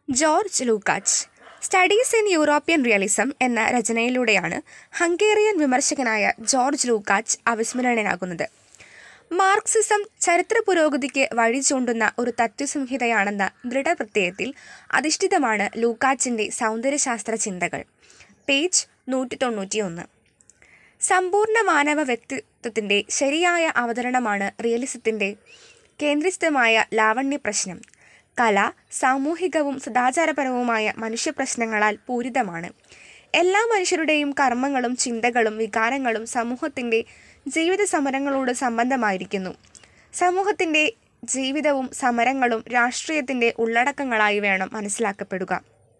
George Lukacs Studies in European Realism എന്ന രചനയിലൂടെയാണ് Hungarian വിമർശകനായ ജോർജ് ലൂക്കാച്ച് അവിസ്മരണീയനാകുന്നത്. മാർക്സിസം ചരിത്ര പുരോഗതിക്ക് വഴി ചൂണ്ടുന്ന ഒരു തത്വസംഹിതയാണെന്ന ദൃഢപ്രത്യയത്തിൽ അധിഷ്ഠിതമാണ് ലൂക്കാച്ചിൻ്റെ സൗന്ദര്യശാസ്ത്ര ചിന്തകൾ. പേജ് 191. സമ്പൂർണ്ണ മാനവ വ്യക്തിത്വത്തിൻ്റെ ശരിയായ അവതരണമാണ് റിയലിസത്തിൻ്റെ കേന്ദ്രീസ്ഥമായ ലാവണ്യപ്രശ്നം. കല സാമൂഹികവും സദാചാരപരവുമായ മനുഷ്യപ്രശ്നങ്ങളാൽ പൂരിതമാണ്. എല്ലാ മനുഷ്യരുടെയും കർമ്മങ്ങളും ചിന്തകളും വികാരങ്ങളും സമൂഹത്തിൻ്റെ ജീവിത സമരങ്ങളോട് സംബന്ധമായിരിക്കുന്നു. സമൂഹത്തിൻ്റെ ജീവിതവും സമരങ്ങളും രാഷ്ട്രീയത്തിൻ്റെ ഉള്ളടക്കങ്ങളായി വേണം മനസ്സിലാക്കപ്പെടുക.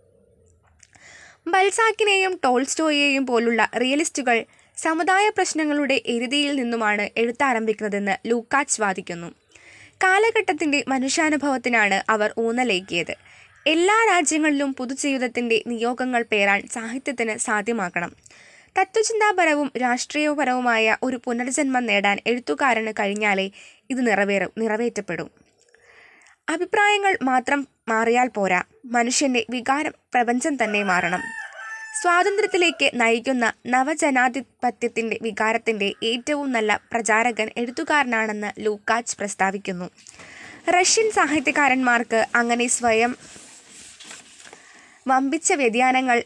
ബൽസാക്കിനെയും ടോൾസ്റ്റോയിയെയും പോലുള്ള റിയലിസ്റ്റുകൾ സമുദായ പ്രശ്നങ്ങളുടെ എരുതിയിൽ നിന്നുമാണ് എഴുത്താരംഭിക്കുന്നതെന്ന് ലൂക്കാച്ച് വാദിക്കുന്നു. കാലഘട്ടത്തിൻ്റെ മനുഷ്യാനുഭവത്തിനാണ് അവർ ഊന്നലേകിയത്. എല്ലാ രാജ്യങ്ങളിലും പൊതുജീവിതത്തിൻ്റെ നിയോഗങ്ങൾ പേരാൻ സാഹിത്യത്തിന് സാധ്യമാകണം. തത്വചിന്താപരവും രാഷ്ട്രീയപരവുമായ ഒരു പുനർജന്മം നേടാൻ എഴുത്തുകാരന് കഴിഞ്ഞാലേ ഇത് നിറവേറ്റപ്പെടും. അഭിപ്രായങ്ങൾ മാത്രം മാറിയാൽ പോരാ, മനുഷ്യൻ്റെ വികാര പ്രപഞ്ചം തന്നെ മാറണം. സ്വാതന്ത്ര്യത്തിലേക്ക് നയിക്കുന്ന നവജനാധിപത്യത്തിൻ്റെ വികാരത്തിൻ്റെ ഏറ്റവും നല്ല പ്രചാരകൻ എഴുത്തുകാരനാണെന്ന് ലൂക്കാച്ച് പ്രസ്താവിക്കുന്നു. റഷ്യൻ സാഹിത്യകാരന്മാർക്ക് അങ്ങനെ സ്വയം വമ്പിച്ച വ്യതിയാനങ്ങൾ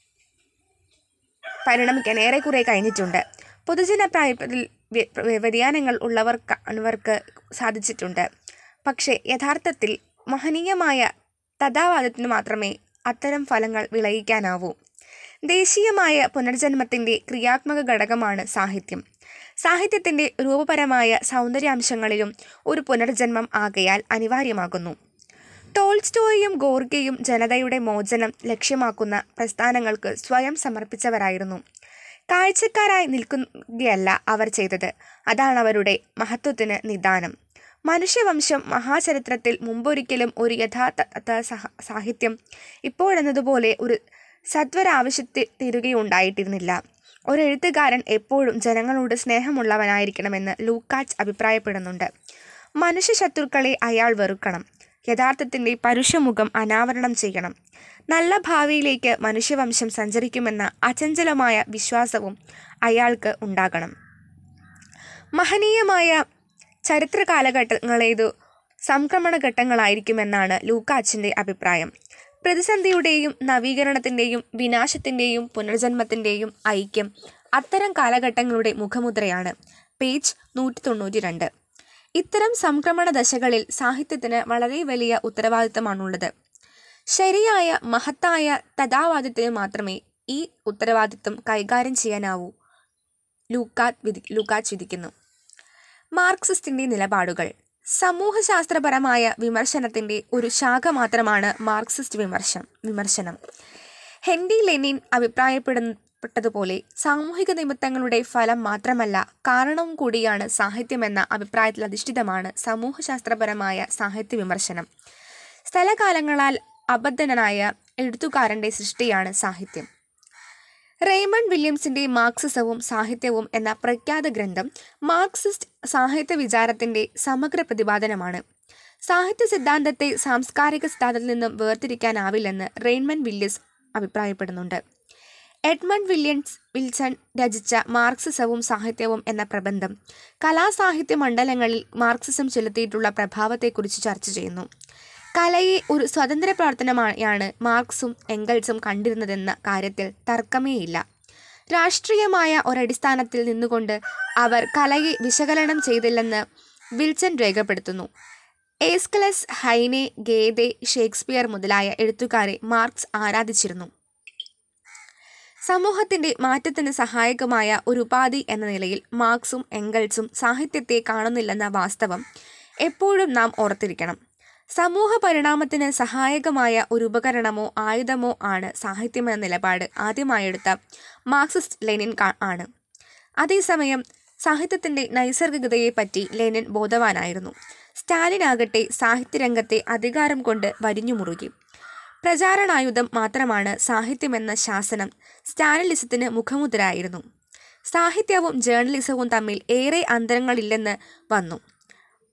പരിണമിക്കാൻ ഏറെക്കുറെ കഴിഞ്ഞിട്ടുണ്ട്. പൊതുജനാഭിപ്രായത്തിൽ വ്യതിയാനങ്ങൾ ഉള്ളവർക്ക് സാധിച്ചിട്ടുണ്ട്. പക്ഷേ യഥാർത്ഥത്തിൽ മഹനീയമായ തഥാവാദത്തിന് മാത്രമേ അത്തരം ഫലങ്ങൾ വിളയിക്കാനാവൂ. ദേശീയമായ പുനർജന്മത്തിൻ്റെ ക്രിയാത്മക ഘടകമാണ് സാഹിത്യം. സാഹിത്യത്തിൻ്റെ രൂപപരമായ സൗന്ദര്യാംശങ്ങളിലും ഒരു പുനർജന്മം ആകയാൽ അനിവാര്യമാകുന്നു. ടോൾസ്റ്റോയും ഗോർക്കിയും ജനതയുടെ മോചനം ലക്ഷ്യമാക്കുന്ന പ്രസ്ഥാനങ്ങൾക്ക് സ്വയം സമർപ്പിച്ചവരായിരുന്നു. കാഴ്ചക്കാരായി നിൽക്കുകയല്ല അവർ ചെയ്തത്. അതാണ് അവരുടെ മഹത്വത്തിന് നിദാനം. മനുഷ്യവംശം മഹാചരിത്രത്തിൽ മുമ്പൊരിക്കലും ഒരു യഥാർത്ഥ സാഹിത്യം ഇപ്പോഴെന്നതുപോലെ ഒരു സത്വരാവശ്യത്തെ തീരുകയുണ്ടായിട്ടിരുന്നില്ല. ഒരു എഴുത്തുകാരൻ എപ്പോഴും ജനങ്ങളോട് സ്നേഹമുള്ളവനായിരിക്കണമെന്ന് ലൂക്കാച്ച് അഭിപ്രായപ്പെടുന്നുണ്ട്. മനുഷ്യ ശത്രുക്കളെ അയാൾ വെറുക്കണം. യഥാർത്ഥത്തിൻ്റെ പരുഷമുഖം അനാവരണം ചെയ്യണം. നല്ല ഭാവിയിലേക്ക് മനുഷ്യവംശം സഞ്ചരിക്കുമെന്ന അചഞ്ചലമായ വിശ്വാസവും അയാൾക്ക് ഉണ്ടാകണം. മഹനീയമായ ചരിത്ര കാലഘട്ടങ്ങളേതു സംക്രമണഘട്ടങ്ങളായിരിക്കുമെന്നാണ് ലൂക്കാച്ചിൻ്റെ അഭിപ്രായം. പ്രതിസന്ധിയുടെയും നവീകരണത്തിൻ്റെയും വിനാശത്തിൻ്റെയും പുനർജന്മത്തിൻ്റെയും ഐക്യം അത്തരം കാലഘട്ടങ്ങളുടെ മുഖമുദ്രയാണ്. പേജ് 192. ഇത്തരം സംക്രമണ ദശകളിൽ സാഹിത്യത്തിന് വളരെ വലിയ ഉത്തരവാദിത്തമാണുള്ളത്. ശരിയായ മഹത്തായ തഥാവാദിത്വത്തിന് മാത്രമേ ഈ ഉത്തരവാദിത്വം കൈകാര്യം ചെയ്യാനാവൂ. ലൂക്കാച്ച് വിധിക്കുന്നു. മാർക്സിസ്റ്റിൻ്റെ നിലപാടുകൾ. സമൂഹശാസ്ത്രപരമായ വിമർശനത്തിൻ്റെ ഒരു ശാഖ മാത്രമാണ് മാർക്സിസ്റ്റ് വിമർശനം. ഹെൻറി ലെനിൻ അഭിപ്രായപ്പെട്ടതുപോലെ സാമൂഹിക നിമിത്തങ്ങളുടെ ഫലം മാത്രമല്ല, കാരണവും കൂടിയാണ് സാഹിത്യമെന്ന അഭിപ്രായത്തിൽ അധിഷ്ഠിതമാണ് സമൂഹശാസ്ത്രപരമായ സാഹിത്യ വിമർശനം. സ്ഥലകാലങ്ങളാൽ അബദ്ധനായ എഴുത്തുകാരൻ്റെ സൃഷ്ടിയാണ് സാഹിത്യം. റെയ്മണ്ട് വില്യംസിൻ്റെ മാർക്സിസവും സാഹിത്യവും എന്ന പ്രഖ്യാത ഗ്രന്ഥം മാർക്സിസ്റ്റ് സാഹിത്യ വിചാരത്തിൻ്റെ സമഗ്ര പ്രതിപാദനമാണ്. സാഹിത്യ സിദ്ധാന്തത്തെ സാംസ്കാരിക സിദ്ധാന്തത്തിൽ നിന്നും വേർതിരിക്കാനാവില്ലെന്ന് റെയ്മണ്ട് വില്യംസ് അഭിപ്രായപ്പെടുന്നുണ്ട്. എഡ്മണ്ട് വിൽസൺ രചിച്ച മാർക്സിസവും സാഹിത്യവും എന്ന പ്രബന്ധം കലാസാഹിത്യ മണ്ഡലങ്ങളിൽ മാർക്സിസം ചെലുത്തിയിട്ടുള്ള പ്രഭാവത്തെക്കുറിച്ച് ചർച്ച ചെയ്യുന്നു. കലയെ ഒരു സ്വതന്ത്ര പ്രവർത്തനമായാണ് മാർക്സും എംഗൽസും കണ്ടിരുന്നതെന്ന കാര്യത്തിൽ തർക്കമേയില്ല. രാഷ്ട്രീയമായ ഒരടിസ്ഥാനത്തിൽ നിന്നുകൊണ്ട് അവർ കലയെ വിശകലനം ചെയ്തില്ലെന്ന് വിൽസൺ രേഖപ്പെടുത്തുന്നു. ഏസ്കലസ്, ഹൈനെ, ഗേദെ, ഷേക്സ്പിയർ മുതലായ എഴുത്തുകാരെ മാർക്സ് ആരാധിച്ചിരുന്നു. സമൂഹത്തിൻ്റെ മാറ്റത്തിന് സഹായകമായ ഒരു ഉപാധി എന്ന നിലയിൽ മാർക്സും എംഗൽസും സാഹിത്യത്തെ കാണുന്നില്ലെന്ന വാസ്തവം എപ്പോഴും നാം ഓർത്തിരിക്കണം. സമൂഹ പരിണാമത്തിന് സഹായകമായ ഒരു ഉപകരണമോ ആയുധമോ ആണ് സാഹിത്യമെന്ന നിലപാട് ആദ്യമായെടുത്ത മാർക്സിസ്റ്റ് ലെനിൻ ആണ്. അതേസമയം സാഹിത്യത്തിൻ്റെ നൈസർഗികതയെപ്പറ്റി ലെനിൻ ബോധവാനായിരുന്നു. സ്റ്റാലിനാകട്ടെ സാഹിത്യരംഗത്തെ അധികാരം കൊണ്ട് വരിഞ്ഞുമുറുകി. പ്രചാരണായുധം മാത്രമാണ് സാഹിത്യമെന്ന ശാസനം സ്റ്റാലിനിസത്തിന് മുഖമുദ്രയായിരുന്നു. സാഹിത്യവും ജേർണലിസവും തമ്മിൽ ഏറെ അന്തരങ്ങളില്ലെന്ന് വന്നു.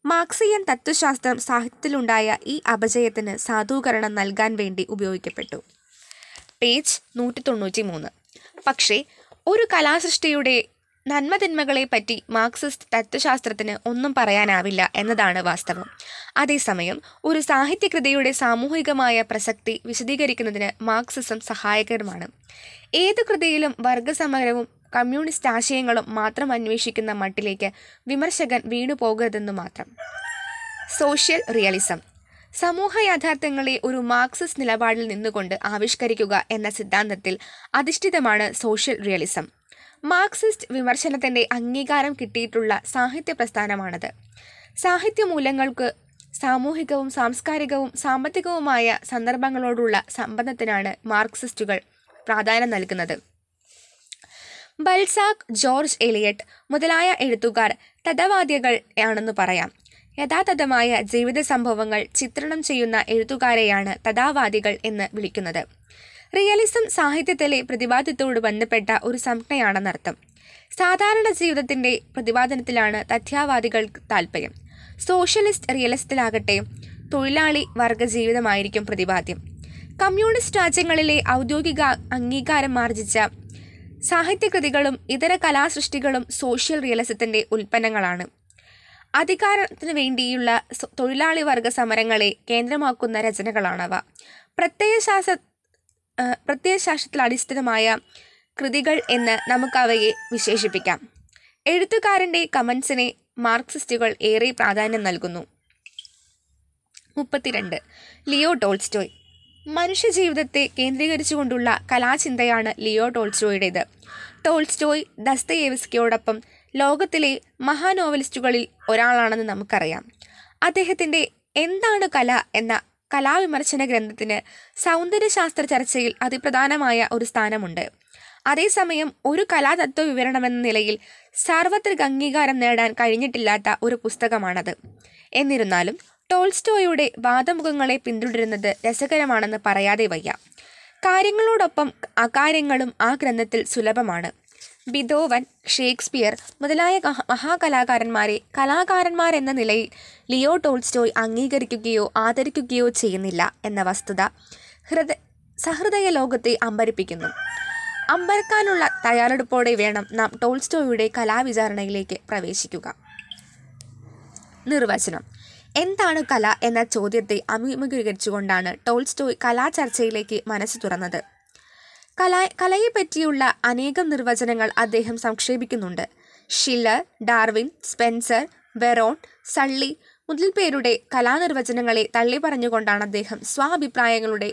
മാർക്സിയൻ തത്വശാസ്ത്രം സാഹിത്യത്തിലുണ്ടായ ഈ അപജയത്തിന് സാധൂകരണം നൽകാൻ വേണ്ടി ഉപയോഗിക്കപ്പെട്ടു. പേജ് 193. പക്ഷേ ഒരു കലാസൃഷ്ടിയുടെ നന്മതിന്മകളെപ്പറ്റി മാർക്സിസ്റ്റ് തത്വശാസ്ത്രത്തിന് ഒന്നും പറയാനാവില്ല എന്നതാണ് വാസ്തവം. അതേസമയം ഒരു സാഹിത്യകൃതിയുടെ സാമൂഹികമായ പ്രസക്തി വിശദീകരിക്കുന്നതിന് മാർക്സിസം സഹായകരമാണ്. ഏതു കൃതിയിലും വർഗസമരവും കമ്മ്യൂണിസ്റ്റ് ആശയങ്ങളും മാത്രം അന്വേഷിക്കുന്ന മട്ടിലേക്ക് വിമർശകൻ വീണുപോകരുതെന്നു മാത്രം. Social realism. സമൂഹ യാഥാർത്ഥ്യങ്ങളെ ഒരു മാർക്സിസ്റ്റ് നിലപാടിൽ നിന്നുകൊണ്ട് ആവിഷ്കരിക്കുക എന്ന സിദ്ധാന്തത്തിൽ അധിഷ്ഠിതമാണ് സോഷ്യൽ റിയലിസം. മാർക്സിസ്റ്റ് വിമർശനത്തിൻ്റെ അംഗീകാരം കിട്ടിയിട്ടുള്ള സാഹിത്യ പ്രസ്ഥാനമാണത്. സാഹിത്യമൂല്യങ്ങൾക്ക് സാമൂഹികവും സാംസ്കാരികവും സാമ്പത്തികവുമായ സന്ദർഭങ്ങളോടുള്ള സംബന്ധത്തിനാണ് മാർക്സിസ്റ്റുകൾ പ്രാധാന്യം നൽകുന്നത്. ബൽസാക്ക്, ജോർജ് എലിയട്ട് മുതലായ എഴുത്തുകാർ തഥവാദികൾ ആണെന്ന് പറയാം. യഥാതഥമായ ജീവിത സംഭവങ്ങൾ ചിത്രണം ചെയ്യുന്ന എഴുത്തുകാരെയാണ് തഥാവാദികൾ എന്ന് വിളിക്കുന്നത്. റിയലിസം സാഹിത്യത്തിലെ പ്രതിപാദ്യത്തോട് ബന്ധപ്പെട്ട ഒരു സംജ്ഞയാണെന്നർത്ഥം. സാധാരണ ജീവിതത്തിൻ്റെ പ്രതിപാദനത്തിലാണ് തഥ്യവാദികൾക്ക് താൽപ്പര്യം. സോഷ്യലിസ്റ്റ് റിയലിസ്റ്റിലാകട്ടെ തൊഴിലാളി വർഗ ജീവിതമായിരിക്കും പ്രതിപാദ്യം. കമ്മ്യൂണിസ്റ്റ് രാജ്യങ്ങളിലെ ഔദ്യോഗിക അംഗീകാരം ആർജിച്ച സാഹിത്യകൃതികളും ഇതര കലാസൃഷ്ടികളും സോഷ്യൽ റിയലിസത്തിൻ്റെ ഉൽപ്പന്നങ്ങളാണ്. അധികാരത്തിനു വേണ്ടിയുള്ള തൊഴിലാളി വർഗ സമരങ്ങളെ കേന്ദ്രമാക്കുന്ന രചനകളാണവ. പ്രത്യയശാസ്ത്രത്തിൽ അടിസ്ഥാനമായ കൃതികൾ എന്ന് നമുക്കവയെ വിശേഷിപ്പിക്കാം. എഴുത്തുകാരൻ്റെ കമൻസിനെ മാർക്സിസ്റ്റുകൾ ഏറെ പ്രാധാന്യം നൽകുന്നു. 32. Leo Tolstoy. മനുഷ്യജീവിതത്തെ കേന്ദ്രീകരിച്ചുകൊണ്ടുള്ള കലാചിന്തയാണ് ലിയോ ടോൾസ്റ്റോയുടേത്. ടോൾസ്റ്റോയ് ദസ്തയേവ്സ്കിയോടൊപ്പം ലോകത്തിലെ മഹാനോവലിസ്റ്റുകളിൽ ഒരാളാണെന്ന് നമുക്കറിയാം. അദ്ദേഹത്തിൻ്റെ എന്താണ് കല എന്ന കലാവിമർശന ഗ്രന്ഥത്തിന് സൗന്ദര്യശാസ്ത്ര ചർച്ചയിൽ അതിപ്രധാനമായ ഒരു സ്ഥാനമുണ്ട്. അതേസമയം ഒരു കലാതത്വ വിവരണമെന്ന നിലയിൽ സാർവത്രിക അംഗീകാരം നേടാൻ കഴിഞ്ഞിട്ടില്ലാത്ത ഒരു പുസ്തകമാണത്. എന്നിരുന്നാലും ടോൾസ്റ്റോയുടെ വാദമുഖങ്ങളെ പിന്തുടരുന്നത് രസകരമാണെന്ന് പറയാതെ വയ്യ. കാര്യങ്ങളോടൊപ്പം അകാര്യങ്ങളും ആ ഗ്രന്ഥത്തിൽ സുലഭമാണ്. ബിഥോവൻ, ഷേക്സ്പിയർ മുതലായ മഹാകലാകാരന്മാരെ കലാകാരന്മാരെന്ന നിലയിൽ ലിയോ ടോൾസ്റ്റോയ് അംഗീകരിക്കുകയോ ആദരിക്കുകയോ ചെയ്യുന്നില്ല എന്ന വസ്തുത സഹൃദയ ലോകത്തെ അമ്പരപ്പിക്കുന്നു. അമ്പരക്കാനുള്ള തയ്യാറെടുപ്പോടെ വേണം നാം ടോൾസ്റ്റോയുടെ കലാവിചാരണയിലേക്ക് പ്രവേശിക്കുക. നിർവചനം. എന്താണ് കല എന്ന ചോദ്യത്തെ അഭിമുഖീകരിച്ചുകൊണ്ടാണ് ടോൾസ്റ്റോയ് കലാചർച്ചയിലേക്ക് മനസ്സ് തുറന്നത്. കലയെപ്പറ്റിയുള്ള അനേകം നിർവചനങ്ങൾ അദ്ദേഹം സംക്ഷേപിക്കുന്നുണ്ട്. Schiller, Darwin, Spencer, Veron, Sully മുതൽ പേരുടെ കലാനിർവചനങ്ങളെ തള്ളിപ്പറഞ്ഞുകൊണ്ടാണ് അദ്ദേഹം സ്വാഭിപ്രായങ്ങളുടെ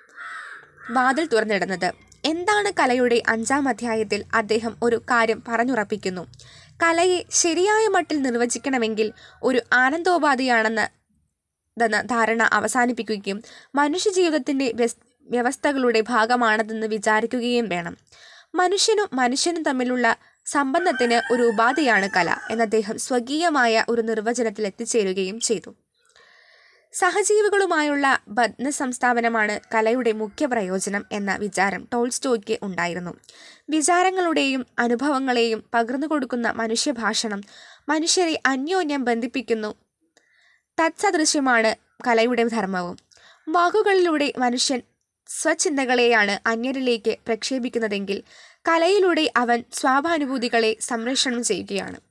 വാതിൽ തുറന്നിടുന്നത്. എന്താണ് കലയുടെ 5-ാം അധ്യായത്തിൽ അദ്ദേഹം ഒരു കാര്യം പറഞ്ഞുറപ്പിക്കുന്നു. കലയെ ശരിയായ മട്ടിൽ നിർവചിക്കണമെങ്കിൽ ഒരു ആനന്ദോപാധിയാണെന്ന ധാരണ അവസാനിപ്പിക്കുകയും മനുഷ്യജീവിതത്തിൻ്റെ വ്യവസ്ഥകളുടെ ഭാഗമാണതെന്ന് വിചാരിക്കുകയും വേണം. മനുഷ്യനും തമ്മിലുള്ള സംബന്ധത്തിന് ഒരു ഉപാധിയാണ് കല എന്ന് അദ്ദേഹം സ്വകീയമായ ഒരു നിർവചനത്തിൽ എത്തിച്ചേരുകയും ചെയ്തു. സഹജീവികളുമായുള്ള ബന്ധസംസ്ഥാപനമാണ് കലയുടെ മുഖ്യ പ്രയോജനം എന്ന വിചാരം ടോൾസ്റ്റോയ്ക്ക് ഉണ്ടായിരുന്നു. വിചാരങ്ങളുടെയും അനുഭവങ്ങളെയും പകർന്നു കൊടുക്കുന്ന മനുഷ്യഭാഷണം മനുഷ്യരെ അന്യോന്യം ബന്ധിപ്പിക്കുന്നു. തത്സദൃശ്യമാണ് കലയുടെ ധർമ്മവും. വാക്കുകളിലൂടെ മനുഷ്യൻ സ്വചിന്തകളെയാണ് അന്യരിലേക്ക് പ്രക്ഷേപിക്കുന്നതെങ്കിൽ കലയിലൂടെ അവൻ സ്വാഭാനുഭൂതികളെ സംരക്ഷണം ചെയ്യുകയാണ്.